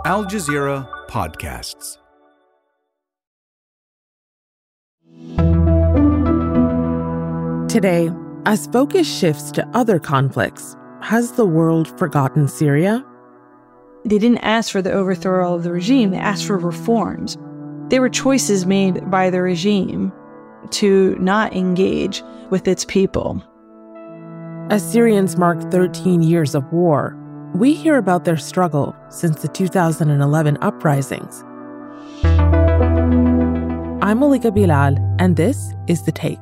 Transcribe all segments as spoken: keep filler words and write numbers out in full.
Al Jazeera Podcasts. Today, as focus shifts to other conflicts, has the world forgotten Syria? They didn't ask for the overthrow of the regime. They asked for reforms. There were choices made by the regime to not engage with its people. As Syrians mark thirteen years of war, we hear about their struggle since the two thousand eleven uprisings. I'm Malika Bilal, and this is The Take.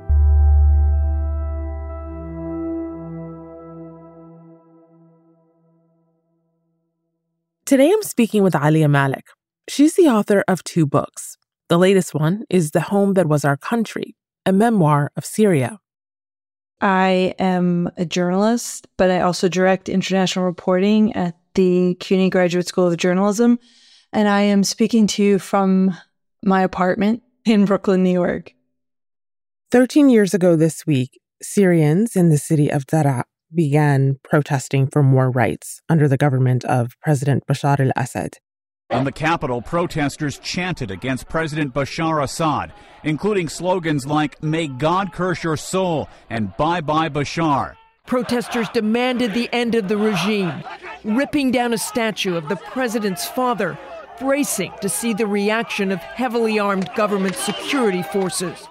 Today I'm speaking with Alia Malik. She's the author of two books. The latest one is The Home That Was Our Country, a memoir of Syria. I am a journalist, but I also direct international reporting at the CUNY Graduate School of Journalism. And I am speaking to you from my apartment in Brooklyn, New York. Thirteen years ago this week, Syrians in the city of Daraa began protesting for more rights under the government of President Bashar al-Assad. In the capital, protesters chanted against President Bashar Assad, including slogans like, "May God curse your soul," and "Bye-bye Bashar." Protesters demanded the end of the regime, ripping down a statue of the president's father, bracing to see the reaction of heavily armed government security forces.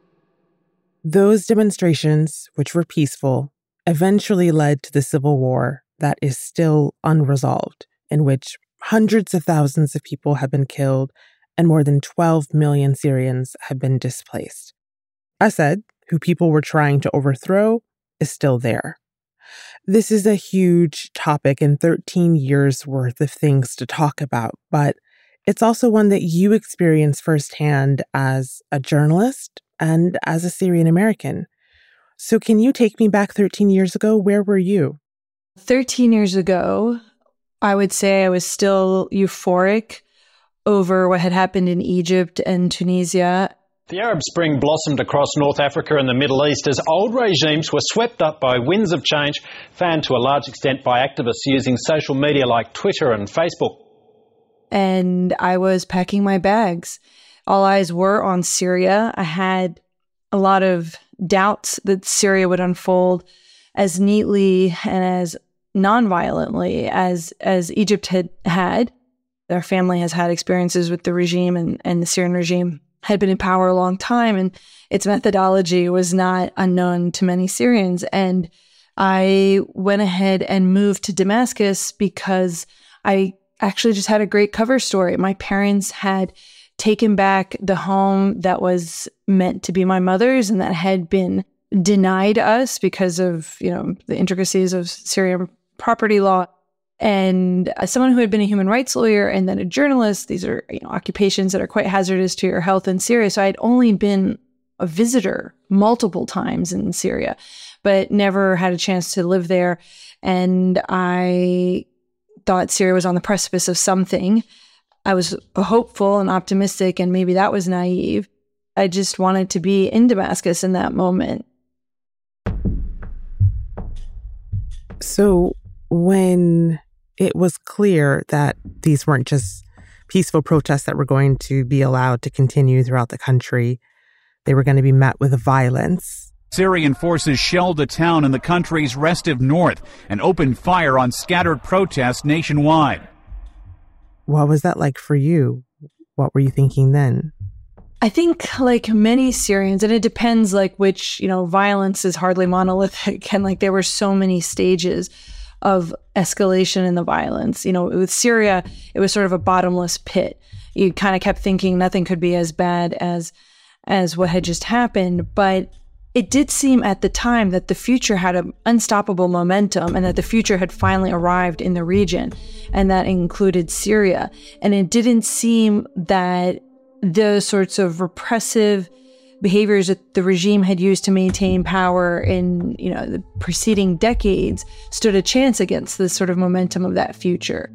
Those demonstrations, which were peaceful, eventually led to the civil war that is still unresolved, in which hundreds of thousands of people have been killed and more than twelve million Syrians have been displaced. Assad, who people were trying to overthrow, is still there. This is a huge topic and thirteen years worth of things to talk about, but it's also one that you experience firsthand as a journalist and as a Syrian American. So can you take me back thirteen years ago? Where were you? thirteen years ago, I would say I was still euphoric over what had happened in Egypt and Tunisia. The Arab Spring blossomed across North Africa and the Middle East as old regimes were swept up by winds of change, fanned to a large extent by activists using social media like Twitter and Facebook. And I was packing my bags. All eyes were on Syria. I had a lot of doubts that Syria would unfold as neatly and as non-violently as as Egypt had had. Our family has had experiences with the regime, and, and the Syrian regime had been in power a long time, and its methodology was not unknown to many Syrians. And I went ahead and moved to Damascus because I actually just had a great cover story. My parents had taken back the home that was meant to be my mother's and that had been denied us because of, you know, the intricacies of Syrian property law. And as someone who had been a human rights lawyer and then a journalist, these are, you know, occupations that are quite hazardous to your health in Syria. So I'd only been a visitor multiple times in Syria, but never had a chance to live there. And I thought Syria was on the precipice of something. I was hopeful and optimistic, and maybe that was naive. I just wanted to be in Damascus in that moment. So when it was clear that these weren't just peaceful protests that were going to be allowed to continue throughout the country, they were going to be met with violence. Syrian forces shelled a town in the country's restive north and opened fire on scattered protests nationwide. What was that like for you? What were you thinking then? I think like many Syrians, and it depends like which, you know, violence is hardly monolithic. And like there were so many stages of escalation in the violence. You know, with Syria, it was sort of a bottomless pit. You kind of kept thinking nothing could be as bad as as what had just happened. But it did seem at the time that the future had an unstoppable momentum and that the future had finally arrived in the region, and that included Syria. And it didn't seem that the sorts of repressive behaviors that the regime had used to maintain power in, you know, the preceding decades stood a chance against this sort of momentum of that future.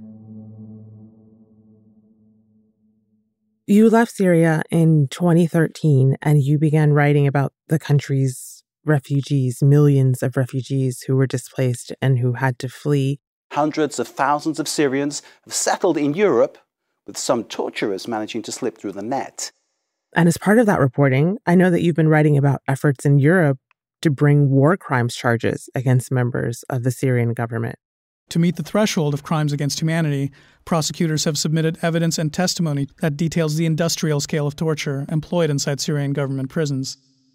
You left Syria in twenty thirteen and you began writing about the country's refugees, millions of refugees who were displaced and who had to flee. Hundreds of thousands of Syrians have settled in Europe, with some torturers managing to slip through the net. And as part of that reporting, I know that you've been writing about efforts in Europe to bring war crimes charges against members of the Syrian government. To meet the threshold of crimes against humanity, prosecutors have submitted evidence and testimony that details the industrial scale of torture employed inside Syrian government prisons.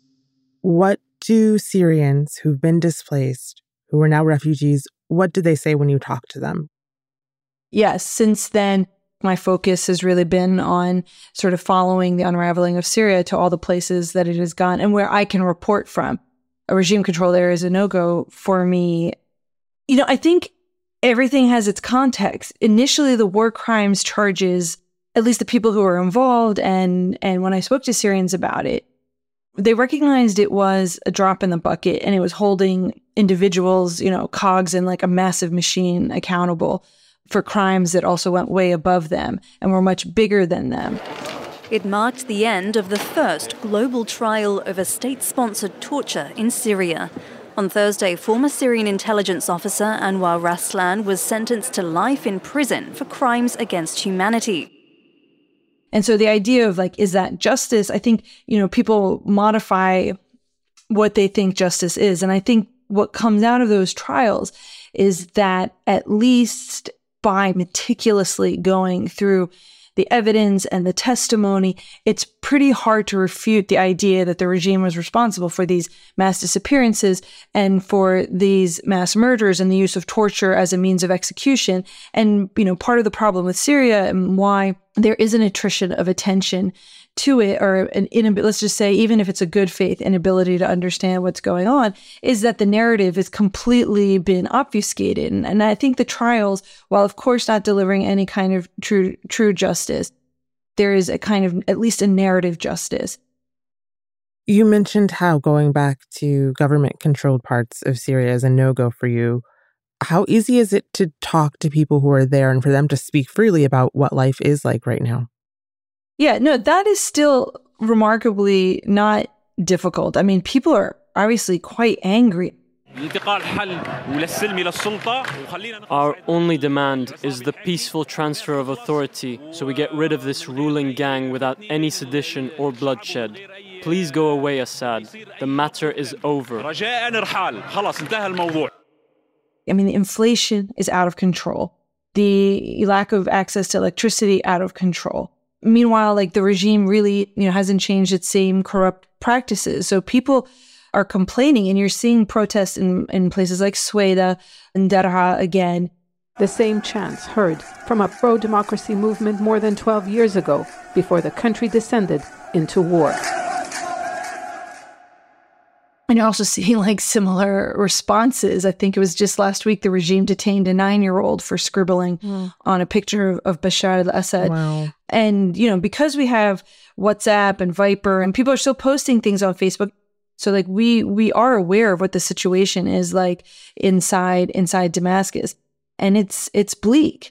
What do Syrians who've been displaced, who are now refugees, what do they say when you talk to them? Yes, since then, my focus has really been on sort of following the unraveling of Syria to all the places that it has gone and where I can report from. A regime-controlled area is a no-go for me. You know, I think everything has its context. Initially, the war crimes charges, at least the people who were involved, and, and when I spoke to Syrians about it, they recognized it was a drop in the bucket and it was holding individuals, you know, cogs in like a massive machine accountable for crimes that also went way above them and were much bigger than them. It marked the end of the first global trial over state-sponsored torture in Syria. On Thursday, former Syrian intelligence officer Anwar Raslan was sentenced to life in prison for crimes against humanity. And so the idea of like, is that justice? I think, you know, people modify what they think justice is. And I think what comes out of those trials is that at least by meticulously going through the evidence and the testimony, it's pretty hard to refute the idea that the regime was responsible for these mass disappearances and for these mass murders and the use of torture as a means of execution. And, you know, part of the problem with Syria and why there is an attrition of attention to it, or an inability, let's just say, even if it's a good faith inability to understand what's going on, is that the narrative has completely been obfuscated. And, and I think the trials, while of course not delivering any kind of true true justice, there is a kind of at least a narrative justice. You mentioned how going back to government-controlled parts of Syria is a no-go for you. How easy is it to talk to people who are there and for them to speak freely about what life is like right now? Yeah, no, that is still remarkably not difficult. I mean, people are obviously quite angry. Our only demand is the peaceful transfer of authority so we get rid of this ruling gang without any sedition or bloodshed. Please go away, Assad. The matter is over. I mean, the inflation is out of control. The lack of access to electricity, out of control. Meanwhile, like the regime really, you know, hasn't changed its same corrupt practices. So people are complaining, and you're seeing protests in, in places like Sweda and Darha again. The same chants heard from a pro-democracy movement more than twelve years ago, before the country descended into war. And you're also seeing like similar responses. I think it was just last week the regime detained a nine-year-old for scribbling mm. on a picture of, of Bashar al-Assad. Wow. And, you know, because we have WhatsApp and Viper and people are still posting things on Facebook. So like we we are aware of what the situation is like inside inside Damascus. And it's it's bleak.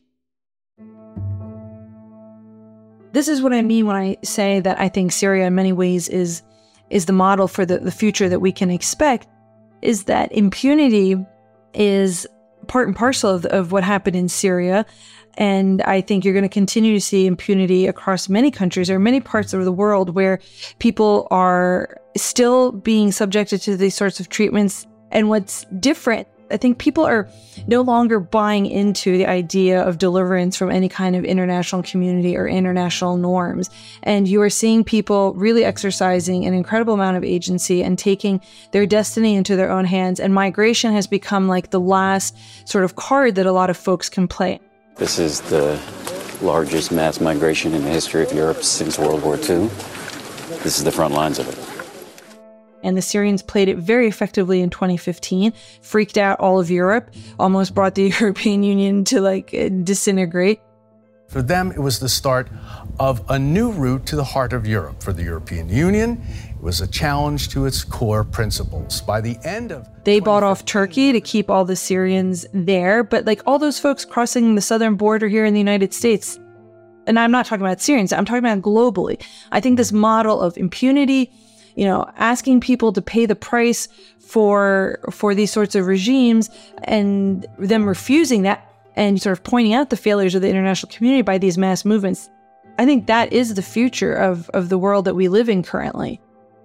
This is what I mean when I say that I think Syria in many ways is is the model for the, the future that we can expect, is that impunity is part and parcel of, of what happened in Syria. And I think you're going to continue to see impunity across many countries or many parts of the world where people are still being subjected to these sorts of treatments. And what's different, I think people are no longer buying into the idea of deliverance from any kind of international community or international norms. And you are seeing people really exercising an incredible amount of agency and taking their destiny into their own hands. And migration has become like the last sort of card that a lot of folks can play. This is the largest mass migration in the history of Europe since World War Two. This is the front lines of it. And the Syrians played it very effectively in twenty fifteen, freaked out all of Europe, almost brought the European Union to like disintegrate. For them, it was the start of a new route to the heart of Europe. For the European Union, it was a challenge to its core principles. By the end of They bought off Turkey to keep all the Syrians there, but like all those folks crossing the southern border here in the United States, and I'm not talking about Syrians, I'm talking about globally. I think this model of impunity, you know, asking people to pay the price for for these sorts of regimes and them refusing that, and sort of pointing out the failures of the international community by these mass movements. I think that is the future of, of the world that we live in currently.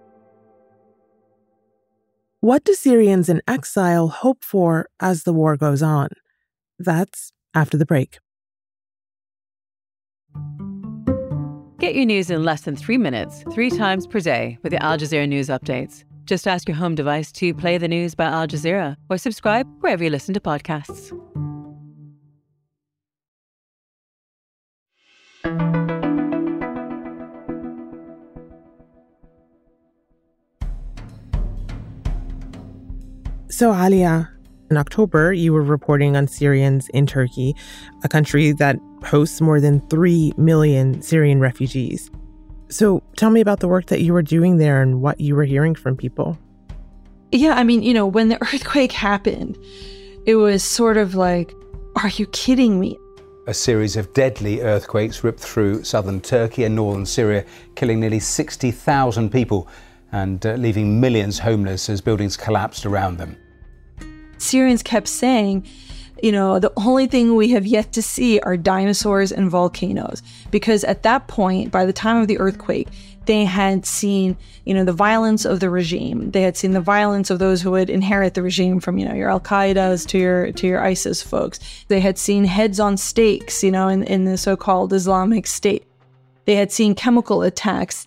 What do Syrians in exile hope for as the war goes on? That's after the break. Get your news in less than three minutes, three times per day with the Al Jazeera News Updates. Just ask your home device to play the news by Al Jazeera or subscribe wherever you listen to podcasts. So, Alia, in October, you were reporting on Syrians in Turkey, a country that hosts more than three million Syrian refugees. So tell me about the work that you were doing there and what you were hearing from people. Yeah, I mean, you know, when the earthquake happened, it was sort of like, are you kidding me? A series of deadly earthquakes ripped through southern Turkey and northern Syria, killing nearly sixty thousand people and uh, leaving millions homeless as buildings collapsed around them. Syrians kept saying, you know, the only thing we have yet to see are dinosaurs and volcanoes. Because at that point, by the time of the earthquake, they had seen, you know, the violence of the regime. They had seen the violence of those who would inherit the regime, from, you know, your Al-Qaeda's to your to your ISIS folks. They had seen heads on stakes, you know, in, in the so-called Islamic State. They had seen chemical attacks.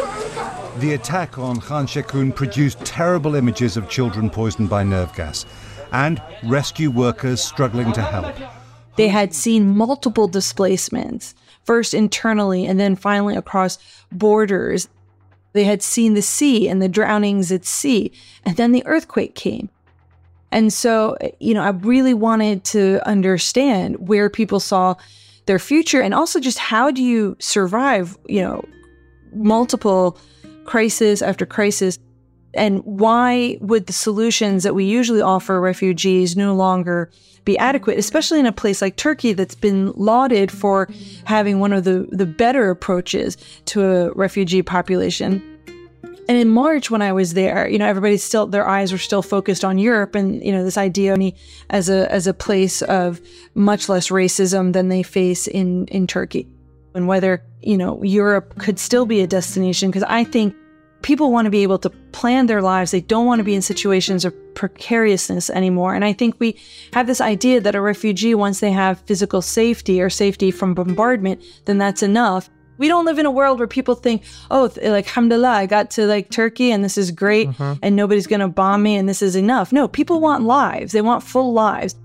The attack on Khan Sheikhoun produced terrible images of children poisoned by nerve gas and rescue workers struggling to help. They had seen multiple displacements, first internally and then finally across borders. They had seen the sea and the drownings at sea, and then the earthquake came. And so, you know, I really wanted to understand where people saw their future, and also just how do you survive, you know, multiple crisis after crisis. And why would the solutions that we usually offer refugees no longer be adequate, especially in a place like Turkey that's been lauded for having one of the, the better approaches to a refugee population. And in March, when I was there, you know, everybody's still, their eyes were still focused on Europe and, you know, this idea as a as a place of much less racism than they face in, in Turkey. And whether, you know, Europe could still be a destination, because I think people want to be able to plan their lives. They don't want to be in situations of precariousness anymore. And I think we have this idea that a refugee, once they have physical safety or safety from bombardment, then that's enough. We don't live in a world where people think, oh, like, alhamdulillah, I got to like Turkey and this is great mm-hmm. and nobody's going to bomb me and this is enough. No, people want lives. They want full lives.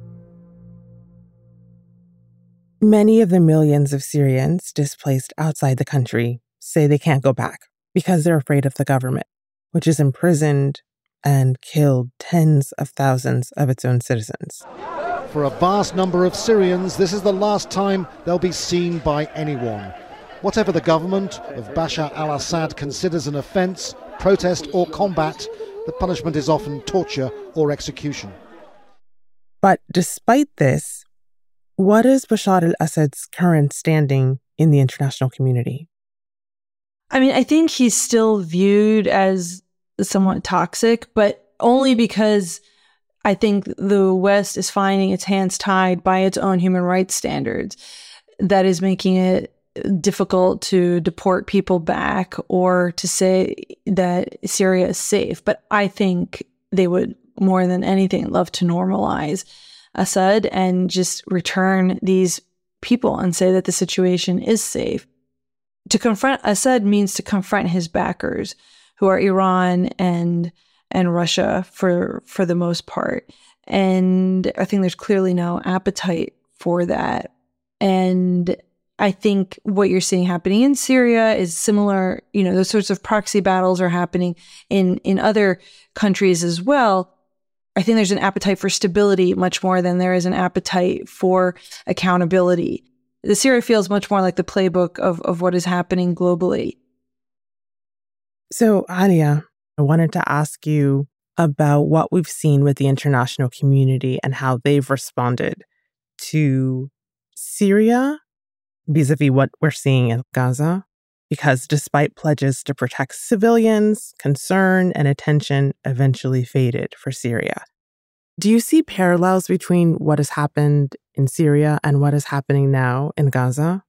Many of the millions of Syrians displaced outside the country say they can't go back because they're afraid of the government, which has imprisoned and killed tens of thousands of its own citizens. For a vast number of Syrians, this is the last time they'll be seen by anyone. Whatever the government of Bashar al-Assad considers an offence, protest or combat, the punishment is often torture or execution. But despite this, what is Bashar al-Assad's current standing in the international community? I mean, I think he's still viewed as somewhat toxic, but only because I think the West is finding its hands tied by its own human rights standards. That is making it difficult to deport people back or to say that Syria is safe. But I think they would, more than anything, love to normalize Assad and just return these people and say that the situation is safe. To confront Assad means to confront his backers, who are Iran and and Russia for for the most part. And I think there's clearly no appetite for that. And I think what you're seeing happening in Syria is similar. You know, those sorts of proxy battles are happening in in other countries as well. I think there's an appetite for stability much more than there is an appetite for accountability. The Syria feels much more like the playbook of, of what is happening globally. So, Alia, I wanted to ask you about what we've seen with the international community and how they've responded to Syria vis-a-vis what we're seeing in Gaza. Because despite pledges to protect civilians, concern and attention eventually faded for Syria. Do you see parallels between what has happened in Syria and what is happening now in Gaza?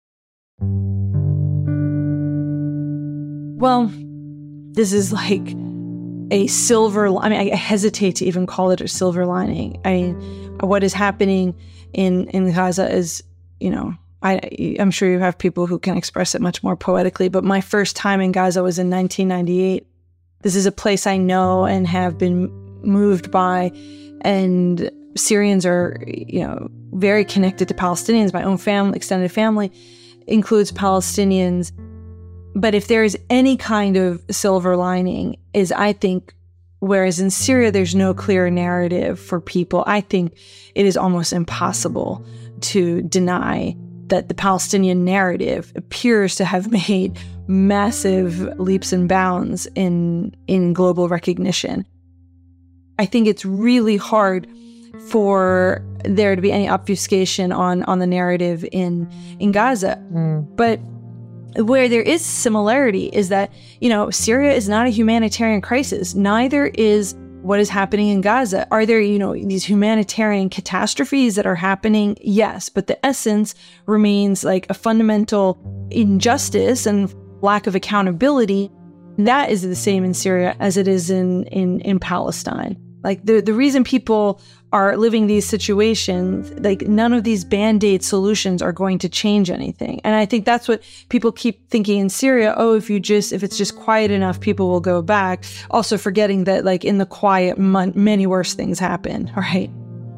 Well, this is like a silver, I mean, I hesitate to even call it a silver lining. I mean, what is happening in, in Gaza is, you know, I, I'm sure you have people who can express it much more poetically, but my first time in Gaza was in nineteen ninety-eight. This is a place I know and have been moved by, and Syrians are, you know, very connected to Palestinians. My own family, extended family, includes Palestinians. But if there is any kind of silver lining, is I think, whereas in Syria there's no clear narrative for people, I think it is almost impossible to deny that the Palestinian narrative appears to have made massive leaps and bounds in in global recognition. I think it's really hard for there to be any obfuscation on on the narrative in in Gaza. Mm. But where there is similarity is that, you know, Syria is not a humanitarian crisis. Neither is what is happening in Gaza. Are there, you know, these humanitarian catastrophes that are happening? Yes, but the essence remains like a fundamental injustice and lack of accountability. That is the same in Syria as it is in in, in Palestine. Like the, the reason people are living these situations, like none of these Band-Aid solutions are going to change anything. And I think that's what people keep thinking in Syria. Oh, if you just, if it's just quiet enough, people will go back. Also forgetting that like in the quiet, many worse things happen, right?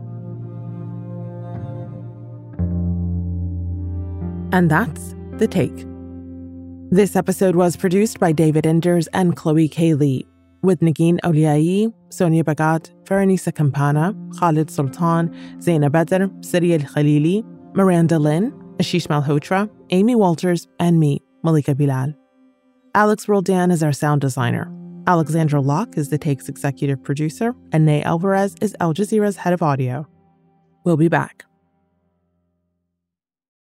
And that's The Take. This episode was produced by David Enders and Chloe K. Lee, with Negin Oliai, Sonia Bagat, Veronisa Campana, Khalid Sultan, Zaina Badr, Siri Al-Khalili, Miranda Lynn, Ashish Malhotra, Amy Walters, and me, Malika Bilal. Alex Roldan is our sound designer. Alexandra Locke is The Take's executive producer, and Nay Alvarez is Al Jazeera's head of audio. We'll be back.